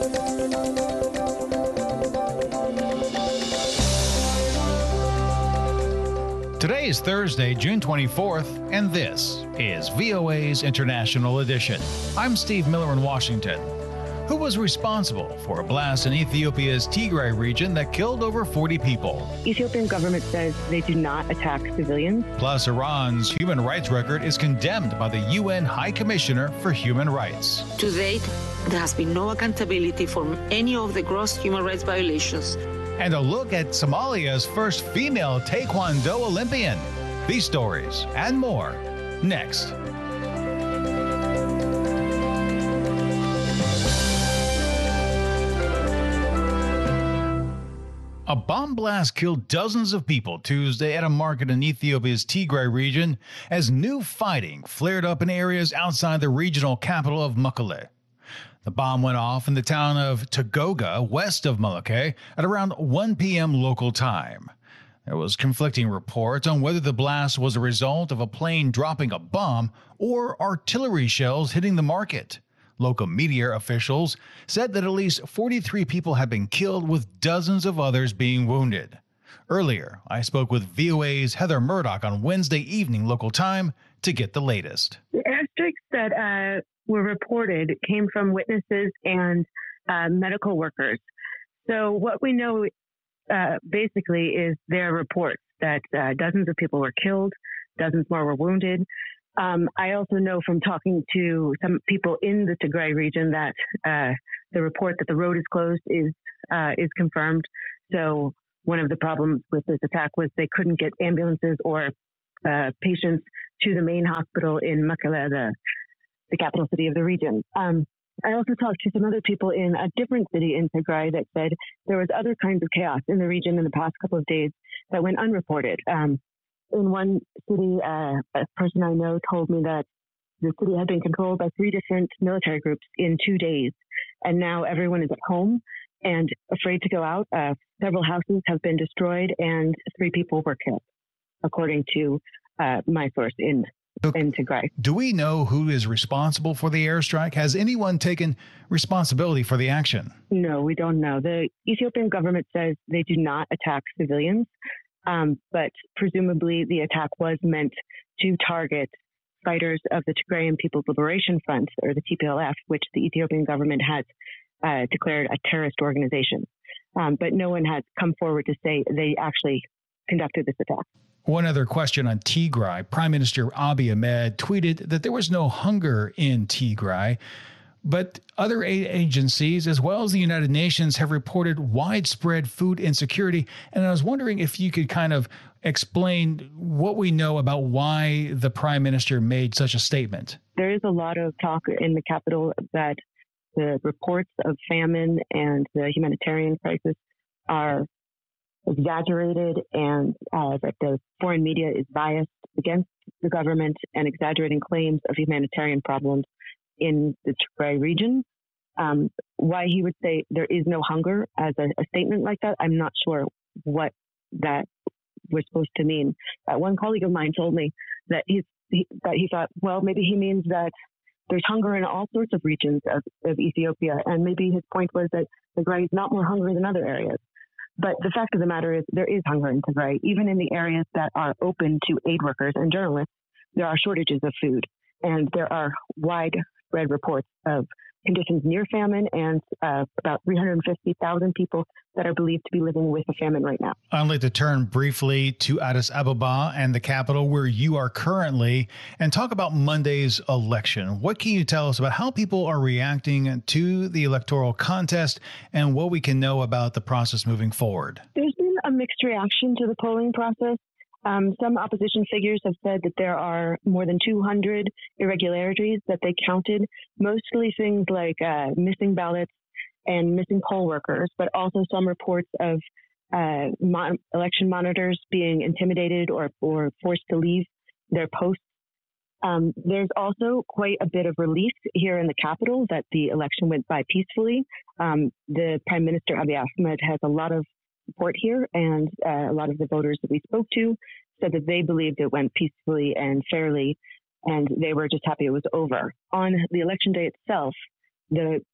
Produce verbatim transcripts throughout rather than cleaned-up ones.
Today is Thursday, June twenty-fourth, and this is V O A's International Edition. I'm Steve Miller in Washington. Who was responsible for a blast in Ethiopia's Tigray region that killed over forty people? Ethiopian government says they do not attack civilians. Plus, Iran's human rights record is condemned by the U N High Commissioner for Human Rights. To date, there has been no accountability for any of the gross human rights violations. And a look at Somalia's first female Taekwondo Olympian. These stories and more next. A bomb blast killed dozens of people Tuesday at a market in Ethiopia's Tigray region as new fighting flared up in areas outside the regional capital of Mekelle. The bomb went off in the town of Togoga, west of Mekelle, at around one p.m. local time. There was conflicting reports on whether the blast was a result of a plane dropping a bomb or artillery shells hitting the market. Local media officials said that at least forty-three people had been killed, with dozens of others being wounded. Earlier, I spoke with V O A's Heather Murdoch on Wednesday evening local time to get the latest. The airstrikes that uh, were reported came from witnesses and uh, medical workers. So what we know uh, basically is their reports that uh, dozens of people were killed, dozens more were wounded. Um, I also know from talking to some people in the Tigray region that uh, the report that the road is closed is uh, is confirmed. So one of the problems with this attack was they couldn't get ambulances or uh, patients to the main hospital in Mekelle, the, the capital city of the region. Um, I also talked to some other people in a different city in Tigray that said there was other kinds of chaos in the region in the past couple of days that went unreported. Um, In one city, uh, a person I know told me that the city had been controlled by three different military groups in two days, and now everyone is at home and afraid to go out. Uh, several houses have been destroyed, and three people were killed, according to uh, my source in, in Tigray. Do we know who is responsible for the airstrike? Has anyone taken responsibility for the action? No, we don't know. The Ethiopian government says they do not attack civilians. Um, but presumably the attack was meant to target fighters of the Tigrayan People's Liberation Front, or the T P L F, which the Ethiopian government has uh, declared a terrorist organization. Um, but no one has come forward to say they actually conducted this attack. One other question on Tigray. Prime Minister Abiy Ahmed tweeted that there was no hunger in Tigray. But other aid agencies, as well as the United Nations, have reported widespread food insecurity. And I was wondering if you could kind of explain what we know about why the prime minister made such a statement. There is a lot of talk in the capital that the reports of famine and the humanitarian crisis are exaggerated, and uh, that the foreign media is biased against the government and exaggerating claims of humanitarian problems in the Tigray region. Um, why he would say there is no hunger as a, a statement like that, I'm not sure what that was supposed to mean. Uh, one colleague of mine told me that, he's, he, that he thought, well, maybe he means that there's hunger in all sorts of regions of, of Ethiopia, and maybe his point was that Tigray is not more hungry than other areas. But the fact of the matter is there is hunger in Tigray. Even in the areas that are open to aid workers and journalists, there are shortages of food, and there are wide read reports of conditions near famine and uh, about three hundred fifty thousand people that are believed to be living with a famine right now. I'd like to turn briefly to Addis Ababa and the capital where you are currently and talk about Monday's election. What can you tell us about how people are reacting to the electoral contest and what we can know about the process moving forward? There's been a mixed reaction to the polling process. Um, some opposition figures have said that there are more than two hundred irregularities that they counted, mostly things like uh, missing ballots and missing poll workers, but also some reports of uh, mon- election monitors being intimidated or, or forced to leave their posts. Um, there's also quite a bit of relief here in the capital that the election went by peacefully. Um, the Prime Minister Abiy Ahmed has a lot of support here, and uh, a lot of the voters that we spoke to said that they believed it went peacefully and fairly, and they were just happy it was over. On the election day itself, the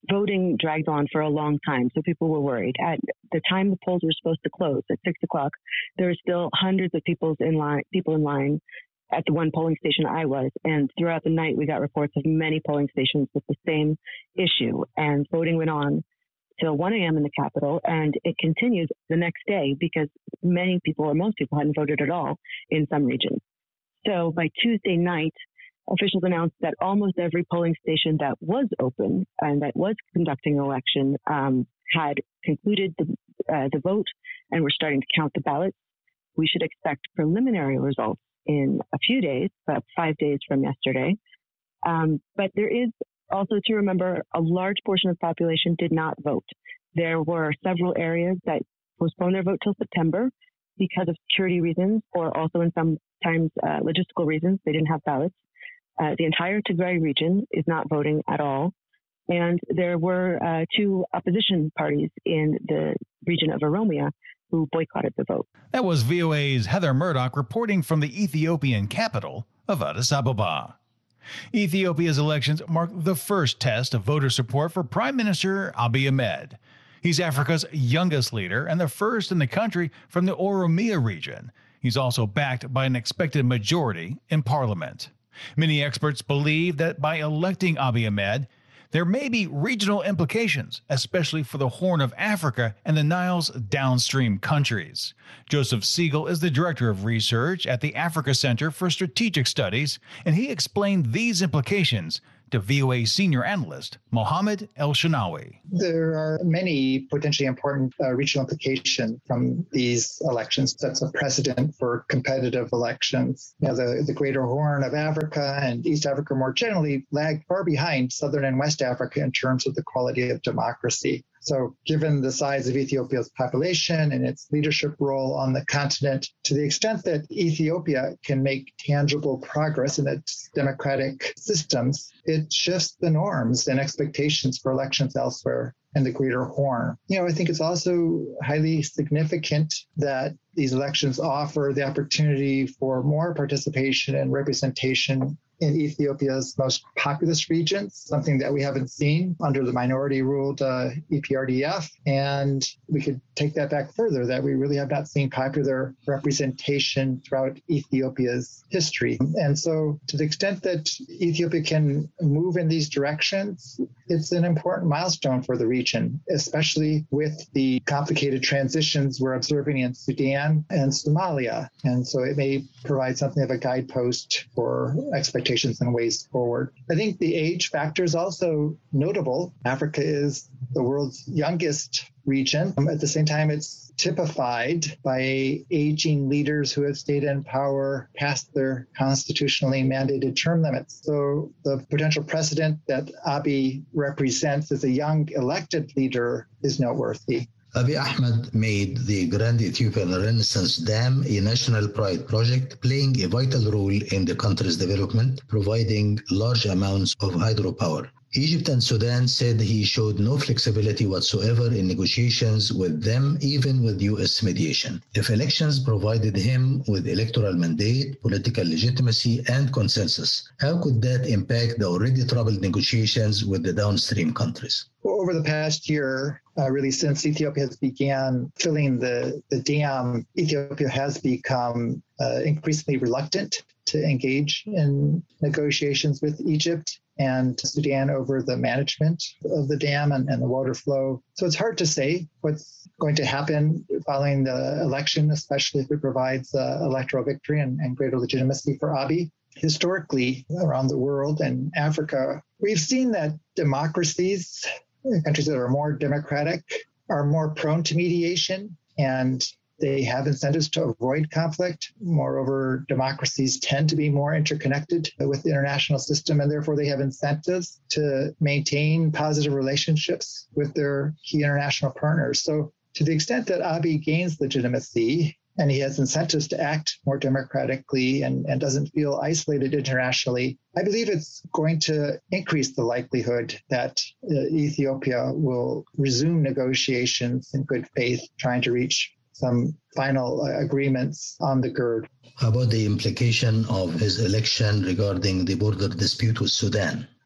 voting dragged on for a long time, so people were worried. At the time the polls were supposed to close at six o'clock, there were still hundreds of people in line, people in line at the one polling station I was. And throughout the night, we got reports of many polling stations with the same issue. And voting went on till one a.m. in the capital, and it continued the next day because many people, or most people, hadn't voted at all in some regions. So by Tuesday night, officials announced that almost every polling station that was open and that was conducting an election um, had concluded the, uh, the vote and were starting to count the ballots. We should expect preliminary results in a few days, about five days from yesterday. Um, but there is also to remember a large portion of the population did not vote. There were several areas that postponed their vote till September because of security reasons, or also in sometimes uh, logistical reasons. They didn't have ballots. Uh, the entire Tigray region is not voting at all. And there were uh, two opposition parties in the region of Oromia who boycotted the vote. That was V O A's Heather Murdoch reporting from the Ethiopian capital of Addis Ababa. Ethiopia's elections mark the first test of voter support for Prime Minister Abiy Ahmed. He's Africa's youngest leader and the first in the country from the Oromia region. He's also backed by an expected majority in parliament. Many experts believe that by electing Abiy Ahmed, there may be regional implications, especially for the Horn of Africa and the Nile's downstream countries. Joseph Siegel is the director of research at the Africa Center for Strategic Studies, and he explained these implications to V O A senior analyst Mohammed El-Shanawi. There are many potentially important uh, regional implications from these elections. That's a precedent for competitive elections. You know, the, the Greater Horn of Africa and East Africa more generally lag far behind Southern and West Africa in terms of the quality of democracy. So given the size of Ethiopia's population and its leadership role on the continent, to the extent that Ethiopia can make tangible progress in its democratic systems, it shifts the norms and expectations for elections elsewhere in the Greater Horn. You know, I think it's also highly significant that these elections offer the opportunity for more participation and representation in Ethiopia's most populous regions, something that we haven't seen under the minority-ruled uh, E P R D F. And we could take that back further, that we really have not seen popular representation throughout Ethiopia's history. And so to the extent that Ethiopia can move in these directions, it's an important milestone for the region, especially with the complicated transitions we're observing in Sudan and Somalia. And so it may provide something of a guidepost for expectations and ways forward. I think the age factor is also notable. Africa is the world's youngest region. At the same time, it's typified by aging leaders who have stayed in power past their constitutionally mandated term limits. So the potential precedent that Abiy represents as a young elected leader is noteworthy. Abiy Ahmed made the Grand Ethiopian Renaissance Dam a national pride project, playing a vital role in the country's development, providing large amounts of hydropower. Egypt and Sudan said he showed no flexibility whatsoever in negotiations with them, even with U S mediation. If elections provided him with electoral mandate, political legitimacy, and consensus, how could that impact the already troubled negotiations with the downstream countries? Over the past year, uh, really since Ethiopia has began filling the, the dam, Ethiopia has become uh, increasingly reluctant to engage in negotiations with Egypt and Sudan over the management of the dam and, and the water flow. So it's hard to say what's going to happen following the election, especially if it provides uh, electoral victory and, and greater legitimacy for Abiy. Historically, around the world and Africa, we've seen that democracies, countries that are more democratic, are more prone to mediation, and they have incentives to avoid conflict. Moreover, democracies tend to be more interconnected with the international system, and therefore they have incentives to maintain positive relationships with their key international partners. So to the extent that Abiy gains legitimacy and he has incentives to act more democratically and, and doesn't feel isolated internationally, I believe it's going to increase the likelihood that uh, Ethiopia will resume negotiations in good faith, trying to reach some final uh, agreements on the G E R D. How about the implication of his election regarding the border dispute with Sudan?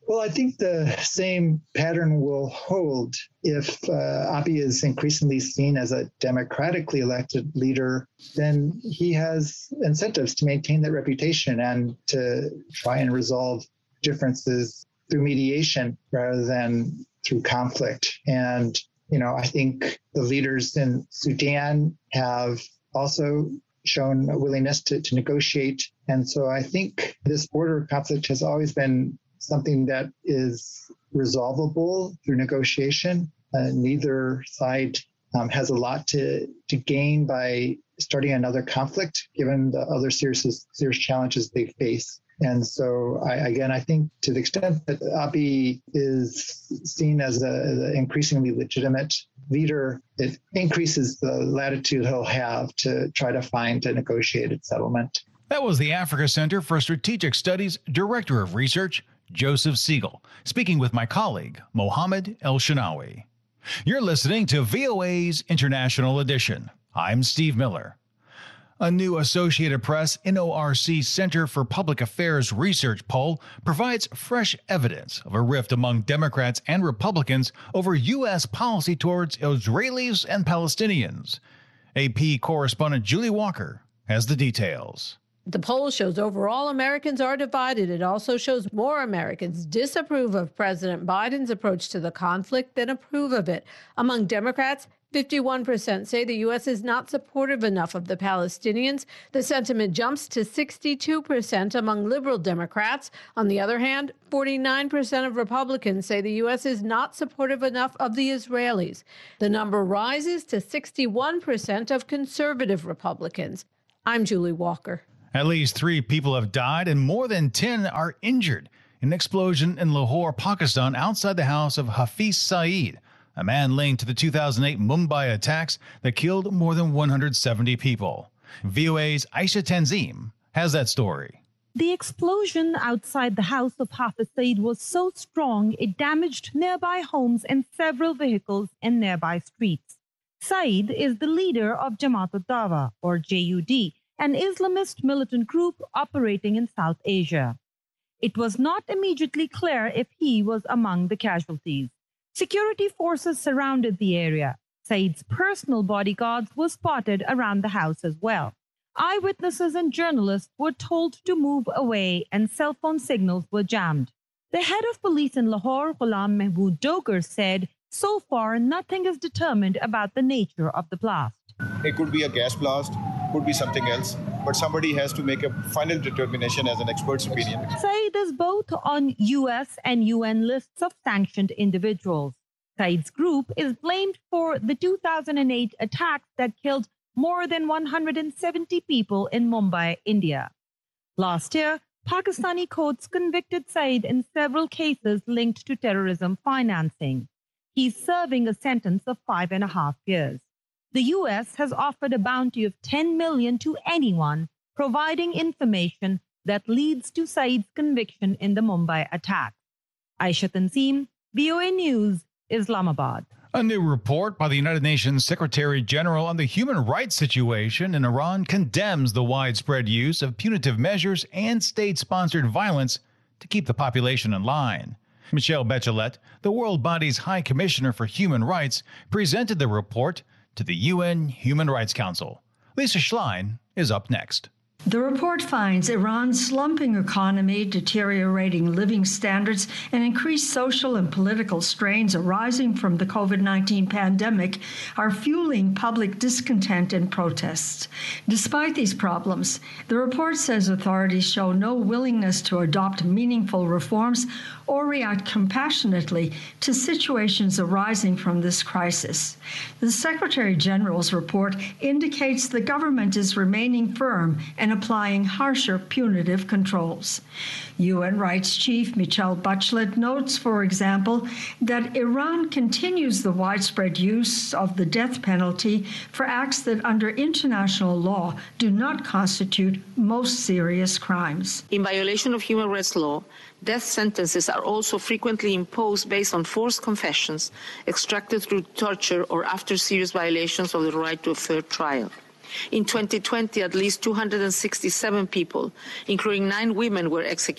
Well, I think the same pattern will hold if uh, Abiy is increasingly seen as a democratically elected leader. Then he has incentives to maintain that reputation and to try and resolve differences through mediation rather than through conflict. And, you know, I think the leaders in Sudan have also shown a willingness to, to negotiate. And so I think this border conflict has always been something that is resolvable through negotiation. Uh, neither side um, has a lot to, to gain by starting another conflict, given the other serious, serious challenges they face. And so, I, again, I think to the extent that Abiy is seen as an increasingly legitimate leader, it increases the latitude he'll have to try to find a negotiated settlement. That was the Africa Center for Strategic Studies Director of Research, Joseph Siegel, speaking with my colleague, Mohammed El-Shinawi. You're listening to V O A's International Edition. I'm Steve Miller. A new Associated Press N O R C Center for Public Affairs Research poll provides fresh evidence of a rift among Democrats and Republicans over U S policy towards Israelis and Palestinians. A P correspondent Julie Walker has the details. The poll shows overall Americans are divided. It also shows more Americans disapprove of President Biden's approach to the conflict than approve of it. Among Democrats, fifty-one percent say the U S is not supportive enough of the Palestinians. The sentiment jumps to sixty-two percent among liberal Democrats. On the other hand, forty-nine percent of Republicans say the U S is not supportive enough of the Israelis. The number rises to sixty-one percent of conservative Republicans. I'm Julie Walker. At least three people have died and more than ten are injured in an explosion in Lahore, Pakistan, outside the house of Hafiz Saeed, a man linked to the two thousand eight Mumbai attacks that killed more than one hundred seventy people. V O A's Aisha Tanzim has that story. The explosion outside the house of Hafiz Saeed was so strong it damaged nearby homes and several vehicles in nearby streets. Saeed is the leader of Jamaat ad-Dawa, or J U D, an Islamist militant group operating in South Asia. It was not immediately clear if he was among the casualties. Security forces surrounded the area. Saeed's personal bodyguards were spotted around the house as well. Eyewitnesses and journalists were told to move away and cell phone signals were jammed. The head of police in Lahore, Ghulam Mahmood Dogar, said, so far nothing is determined about the nature of the blast. It could be a gas blast, could be something else, but somebody has to make a final determination as an expert's opinion. Saeed is both on U S and U N lists of sanctioned individuals. Saeed's group is blamed for the two thousand eight attacks that killed more than one hundred seventy people in Mumbai, India. Last year, Pakistani courts convicted Saeed in several cases linked to terrorism financing. He's serving a sentence of five and a half years. The U S has offered a bounty of ten million dollars to anyone providing information that leads to Saeed's conviction in the Mumbai attack. Aisha Tanzim, V O A News, Islamabad. A new report by the United Nations Secretary General on the human rights situation in Iran condemns the widespread use of punitive measures and state-sponsored violence to keep the population in line. Michelle Bachelet, the world body's High Commissioner for Human Rights, presented the report to the U N Human Rights Council. Lisa Schlein is up next. The report finds Iran's slumping economy, deteriorating living standards, and increased social and political strains arising from the COVID nineteen pandemic are fueling public discontent and protests. Despite these problems, the report says authorities show no willingness to adopt meaningful reforms or react compassionately to situations arising from this crisis. The Secretary General's report indicates the government is remaining firm and applying harsher punitive controls. U N Rights Chief Michelle Bachelet notes, for example, that Iran continues the widespread use of the death penalty for acts that under international law do not constitute most serious crimes. In violation of human rights law, death sentences are also frequently imposed based on forced confessions extracted through torture or after serious violations of the right to a fair trial. In twenty twenty, at least two hundred sixty-seven people, including nine women, were executed.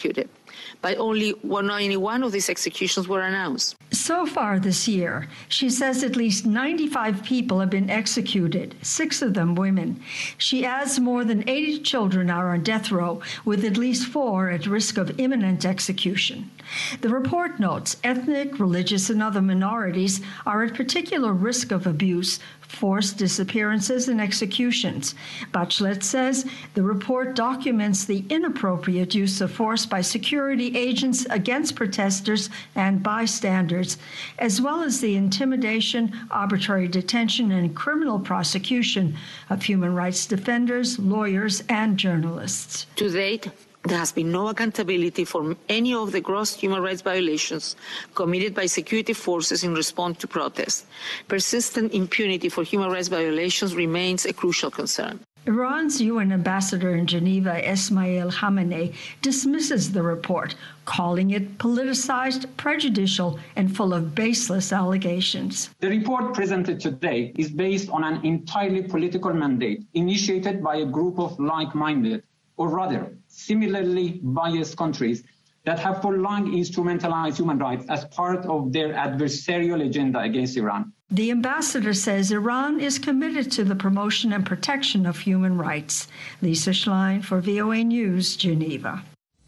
But only ninety-one of these executions were announced. So far this year, she says at least ninety-five people have been executed, six of them women. She adds more than eighty children are on death row, with at least four at risk of imminent execution. The report notes ethnic, religious, and other minorities are at particular risk of abuse, forced disappearances, and executions. Bachelet says the report documents the inappropriate use of force by security agents against protesters and bystanders, as well as the intimidation, arbitrary detention, and criminal prosecution of human rights defenders, lawyers, and journalists. To date, there has been no accountability for any of the gross human rights violations committed by security forces in response to protests. Persistent impunity for human rights violations remains a crucial concern. Iran's U N ambassador in Geneva, Esmail Khamenei, dismisses the report, calling it politicized, prejudicial, and full of baseless allegations. The report presented today is based on an entirely political mandate initiated by a group of like-minded, or rather, similarly biased countries that have for long instrumentalized human rights as part of their adversarial agenda against Iran. The ambassador says Iran is committed to the promotion and protection of human rights. Lisa Schlein for V O A News, Geneva.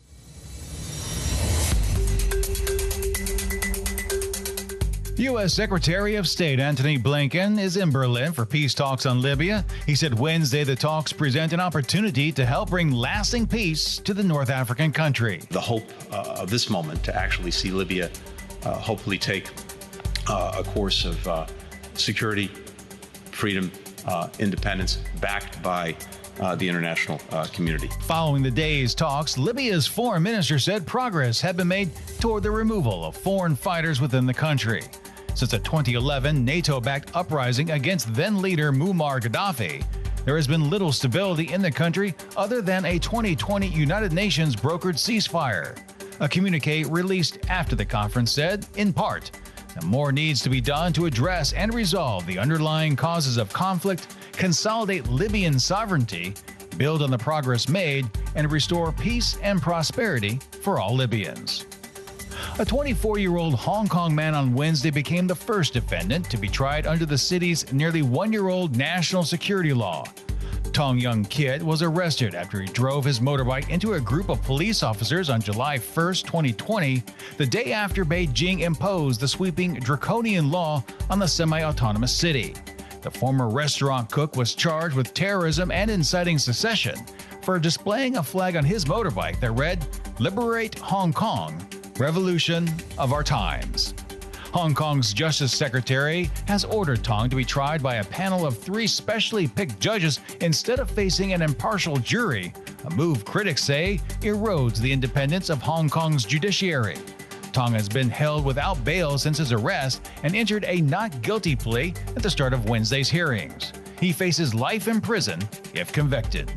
U S Secretary of State Antony Blinken is in Berlin for peace talks on Libya. He said Wednesday the talks present an opportunity to help bring lasting peace to the North African country. The hope uh, of this moment to actually see Libya uh, hopefully take uh, a course of uh, security, freedom, uh, independence, backed by Uh, the international uh, community. Following the day's talks, Libya's foreign minister said progress had been made toward the removal of foreign fighters within the country. Since a twenty eleven NATO-backed uprising against then-leader Muammar Gaddafi, there has been little stability in the country other than a twenty twenty United Nations brokered ceasefire. A communique released after the conference said, in part, that more needs to be done to address and resolve the underlying causes of conflict, consolidate Libyan sovereignty, build on the progress made, and restore peace and prosperity for all Libyans. A twenty-four-year-old Hong Kong man on Wednesday became the first defendant to be tried under the city's nearly one-year-old national security law. Tong Young Kit was arrested after he drove his motorbike into a group of police officers on July first, twenty twenty, the day after Beijing imposed the sweeping draconian law on the semi-autonomous city. The former restaurant cook was charged with terrorism and inciting secession for displaying a flag on his motorbike that read, "Liberate Hong Kong, Revolution of Our Times." Hong Kong's Justice Secretary has ordered Tong to be tried by a panel of three specially picked judges instead of facing an impartial jury, a move critics say erodes the independence of Hong Kong's judiciary. Tong has been held without bail since his arrest and entered a not guilty plea at the start of Wednesday's hearings. He faces life in prison if convicted.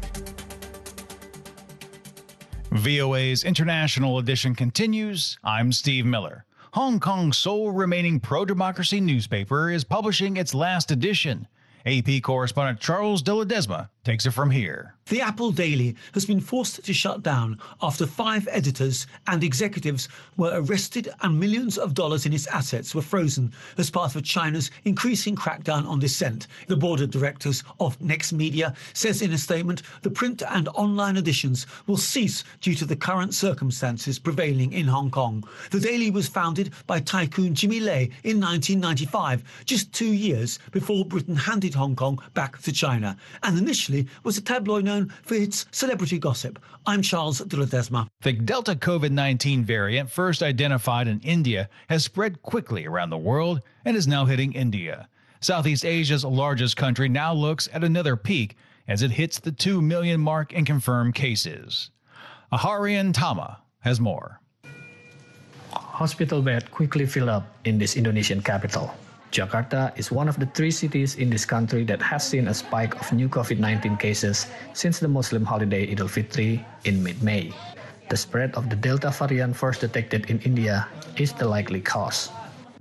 V O A's International Edition continues. I'm Steve Miller. Hong Kong's sole remaining pro-democracy newspaper is publishing its last edition. A P correspondent Charles de Ledesma takes it from here. The Apple Daily has been forced to shut down after five editors and executives were arrested and millions of dollars in its assets were frozen as part of China's increasing crackdown on dissent. The board of directors of Next Media says in a statement the print and online editions will cease due to the current circumstances prevailing in Hong Kong. The Daily was founded by tycoon Jimmy Lai in nineteen ninety-five, just two years before Britain handed Hong Kong back to China, and initially was a tabloid known for its celebrity gossip. I'm Charles de Ledesma. The Delta COVID nineteen variant, first identified in India, has spread quickly around the world and is now hitting India. Southeast Asia's largest country now looks at another peak as it hits the two million mark in confirmed cases. Aharian Tama has more. Hospital beds quickly fill up in this Indonesian capital. Jakarta is one of the three cities in this country that has seen a spike of new COVID nineteen cases since the Muslim holiday Eid al-Fitr in mid-May. The spread of the Delta variant first detected in India is the likely cause.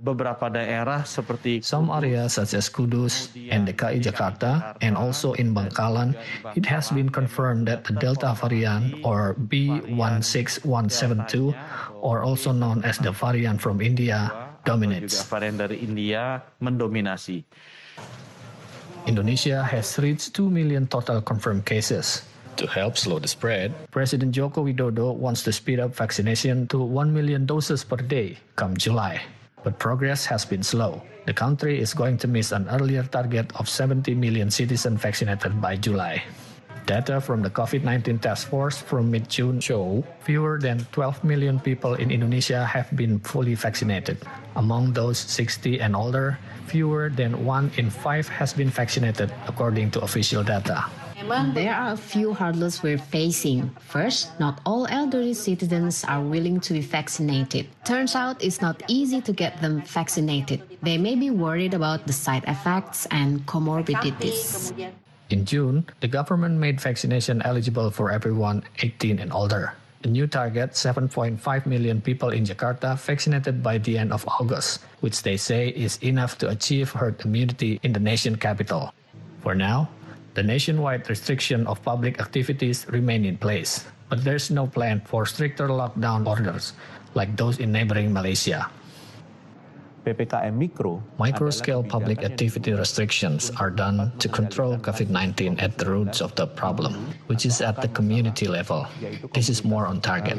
beberapa daerah seperti some areas such as Kudus and D K I Jakarta and also in Bangkalan, it has been confirmed that the Delta variant or B one six one seven two, or also known as the variant from India, dominates. Varian dari India mendominasi. Indonesia has reached two million total confirmed cases. To help slow the spread, President Joko Widodo wants to speed up vaccination to one million doses per day come July. But progress has been slow. The country is going to miss an earlier target of seventy million citizens vaccinated by July. Data from the COVID nineteen task force from mid-June show fewer than twelve million people in Indonesia have been fully vaccinated. Among those sixty and older, fewer than one in five has been vaccinated, according to official data. There are a few hurdles we're facing. First, not all elderly citizens are willing to be vaccinated. Turns out it's not easy to get them vaccinated. They may be worried about the side effects and comorbidities. In June, the government made vaccination eligible for everyone eighteen and older. The new target, seven point five million people in Jakarta vaccinated by the end of August, which they say is enough to achieve herd immunity in the nation capital. For now, the nationwide restriction of public activities remain in place, but there's no plan for stricter lockdown orders like those in neighboring Malaysia. P P K M Mikro, micro-scale public activity restrictions are done to control COVID nineteen at the roots of the problem, which is at the community level. This is more on target.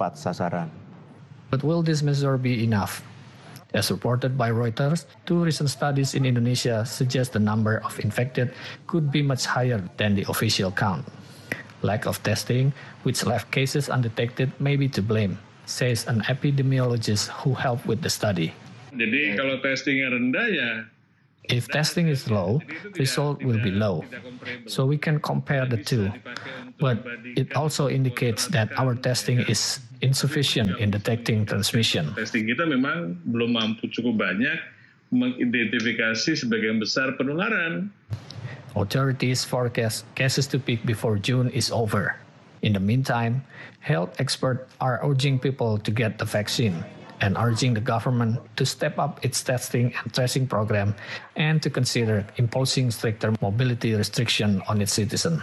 But will this measure be enough? As reported by Reuters, two recent studies in Indonesia suggest the number of infected could be much higher than the official count. Lack of testing, which left cases undetected, may be to blame, says an epidemiologist who helped with the study. Jadi kalau testingnya rendah ya. If testing is low, result will be low. So we can compare the two. But it also indicates that our testing is insufficient in detecting transmission. Testing kita memang belum mampu cukup banyak mengidentifikasi sebagian besar penularan. Authorities forecast cases to peak before June is over. In the meantime, health experts are urging people to get the vaccine and urging the government to step up its testing and tracing program and to consider imposing stricter mobility restriction on its citizens.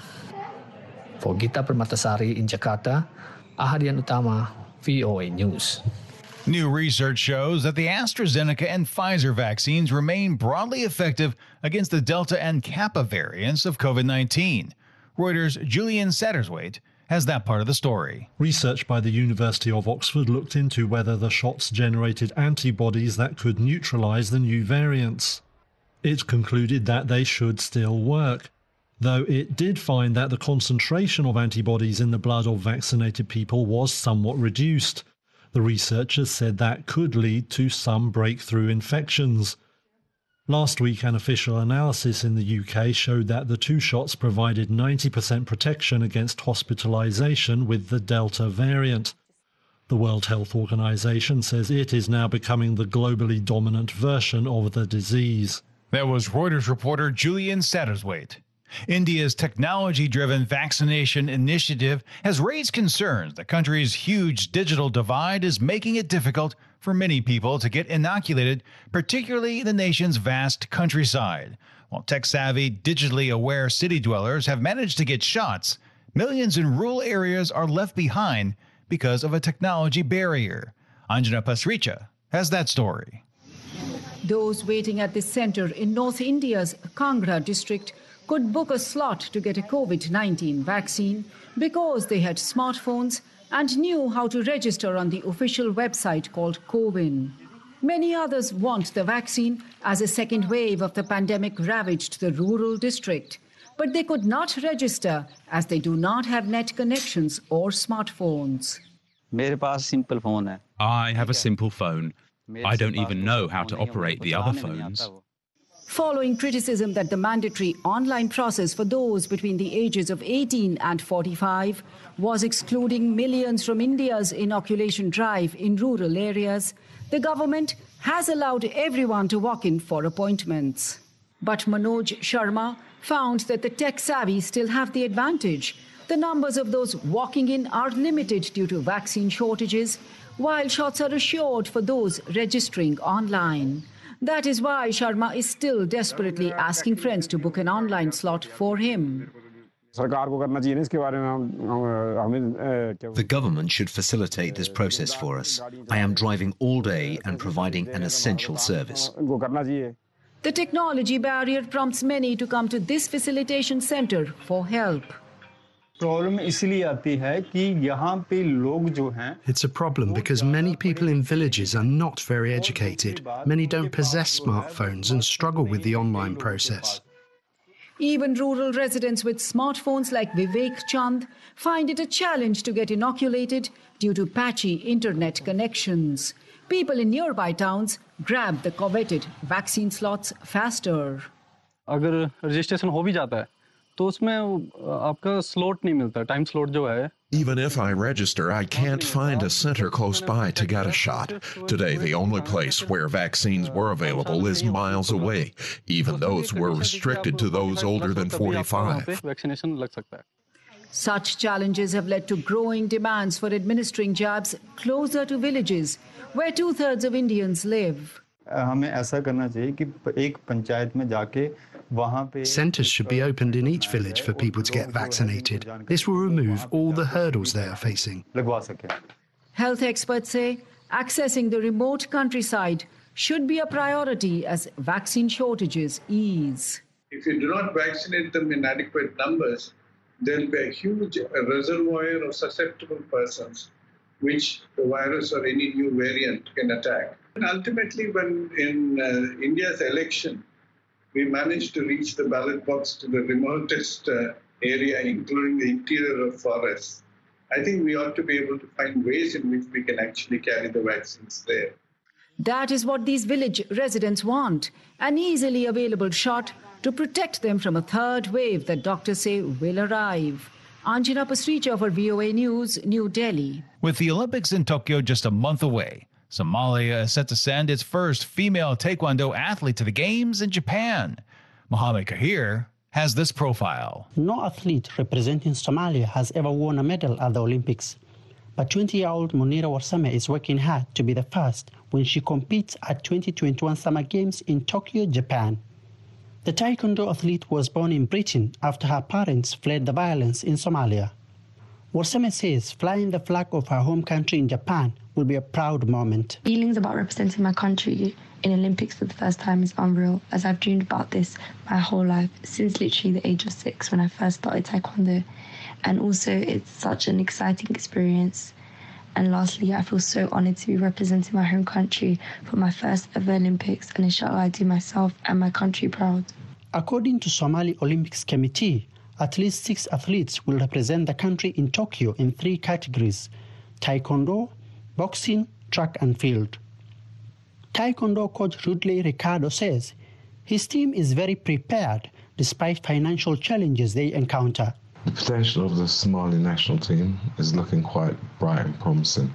For Gita Permatasari in Jakarta, Ahadian Utama, V O A News. New research shows that the AstraZeneca and Pfizer vaccines remain broadly effective against the Delta and Kappa variants of COVID nineteen. Reuters' Julian Satterthwaite has that part of the story. Research by the University of Oxford looked into whether the shots generated antibodies that could neutralize the new variants. It concluded that they should still work, though it did find that the concentration of antibodies in the blood of vaccinated people was somewhat reduced. The researchers said that could lead to some breakthrough infections. Last week, an official analysis in the U K showed that the two shots provided ninety percent protection against hospitalization with the Delta variant. The World Health Organization says it is now becoming the globally dominant version of the disease. That was Reuters reporter Julian Satterthwaite. India's technology-driven vaccination initiative has raised concerns the country's huge digital divide is making it difficult for many people to get inoculated, particularly in the nation's vast countryside. While tech-savvy, digitally aware city dwellers have managed to get shots, millions in rural areas are left behind because of a technology barrier. Anjana Pasricha has that story. Those waiting at this center in North India's Kangra district could book a slot to get a COVID nineteen vaccine because they had smartphones and knew how to register on the official website called CoWIN. Many others want the vaccine as a second wave of the pandemic ravaged the rural district, but they could not register as they do not have net connections or smartphones. I have a simple phone. I don't even know how to operate the other phones. Following criticism that the mandatory online process for those between the ages of eighteen and forty-five was excluding millions from India's inoculation drive in rural areas, the government has allowed everyone to walk in for appointments. But Manoj Sharma found that the tech-savvy still have the advantage. The numbers of those walking in are limited due to vaccine shortages, while shots are assured for those registering online. That is why Sharma is still desperately asking friends to book an online slot for him. The government should facilitate this process for us. I am driving all day and providing an essential service. The technology barrier prompts many to come to this facilitation center for help. It's a problem because many people in villages are not very educated. Many don't possess smartphones and struggle with the online process. Even rural residents with smartphones like Vivek Chand find it a challenge to get inoculated due to patchy internet connections. People in nearby towns grab the coveted vaccine slots faster. अगर registration हो भी जाता है तो उसमें आपका slot नहीं मिलता, time slot जो है. Even if I register, I can't find a center close by to get a shot. Today, the only place where vaccines were available is miles away. Even those were restricted to those older than forty-five. Such challenges have led to growing demands for administering jabs closer to villages, where two-thirds of Indians live. Centres should be opened in each village for people to get vaccinated. This will remove all the hurdles they are facing. Health experts say accessing the remote countryside should be a priority as vaccine shortages ease. If you do not vaccinate them in adequate numbers, there will be a huge reservoir of susceptible persons which the virus or any new variant can attack. And ultimately, when in uh, India's election, we managed to reach the ballot box to the remotest uh, area, including the interior of forests, I think we ought to be able to find ways in which we can actually carry the vaccines there. That is what these village residents want, an easily available shot to protect them from a third wave that doctors say will arrive. Anjana Pasricha for V O A News, New Delhi. With the Olympics in Tokyo just a month away, Somalia is set to send its first female taekwondo athlete to the Games in Japan. Mohammed Kahir has this profile. No athlete representing Somalia has ever won a medal at the Olympics. But twenty-year-old Munira Warsame is working hard to be the first when she competes at twenty twenty-one Summer Games in Tokyo, Japan. The taekwondo athlete was born in Britain after her parents fled the violence in Somalia. Warsame says flying the flag of her home country in Japan will be a proud moment. Feelings about representing my country in Olympics for the first time is unreal, as I've dreamed about this my whole life, since literally the age of six when I first started taekwondo. And also it's such an exciting experience. And lastly, I feel so honoured to be representing my home country for my first ever Olympics, and inshallah I do myself and my country proud. According to Somali Olympics Committee, at least six athletes will represent the country in Tokyo in three categories: taekwondo, boxing, track and field. Taekwondo coach Rudley Ricardo says his team is very prepared despite financial challenges they encounter. The potential of the Somali national team is looking quite bright and promising.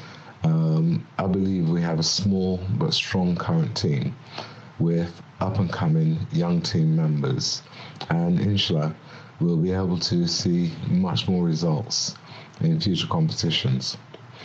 Um, I believe we have a small but strong current team with up-and-coming young team members, and inshallah we'll be able to see much more results in future competitions.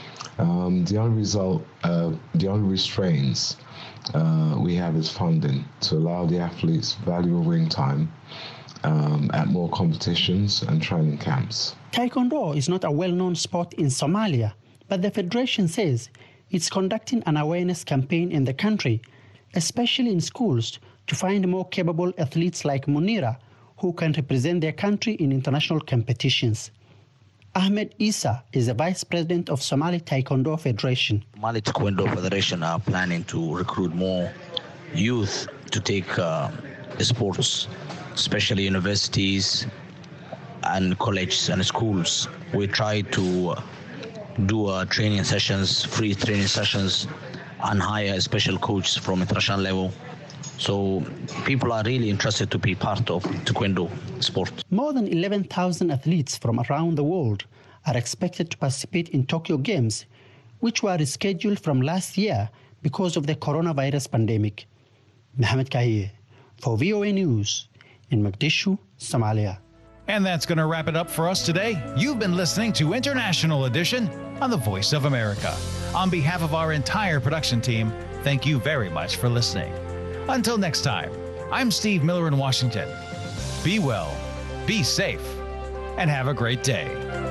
Um, the only result, uh, the only restraints uh, we have is funding to allow the athletes valuable ring time um, at more competitions and training camps. Taekwondo is not a well-known sport in Somalia, but the federation says it's conducting an awareness campaign in the country, especially in schools, to find more capable athletes like Munira who can represent their country in international competitions. Ahmed Isa is the Vice President of Somali Taekwondo Federation. Somali Taekwondo Federation are planning to recruit more youth to take uh, sports, especially universities and colleges and schools. We try to do uh, training sessions, free training sessions, and hire a special coach from international level. So people are really interested to be part of Taekwondo sport. More than eleven thousand athletes from around the world are expected to participate in Tokyo Games, which were rescheduled from last year because of the coronavirus pandemic. Mohammed Kahir for V O A News in Mogadishu, Somalia. And that's going to wrap it up for us today. You've been listening to International Edition on the Voice of America. On behalf of our entire production team, thank you very much for listening. Until next time, I'm Steve Miller in Washington. Be well, be safe, and have a great day.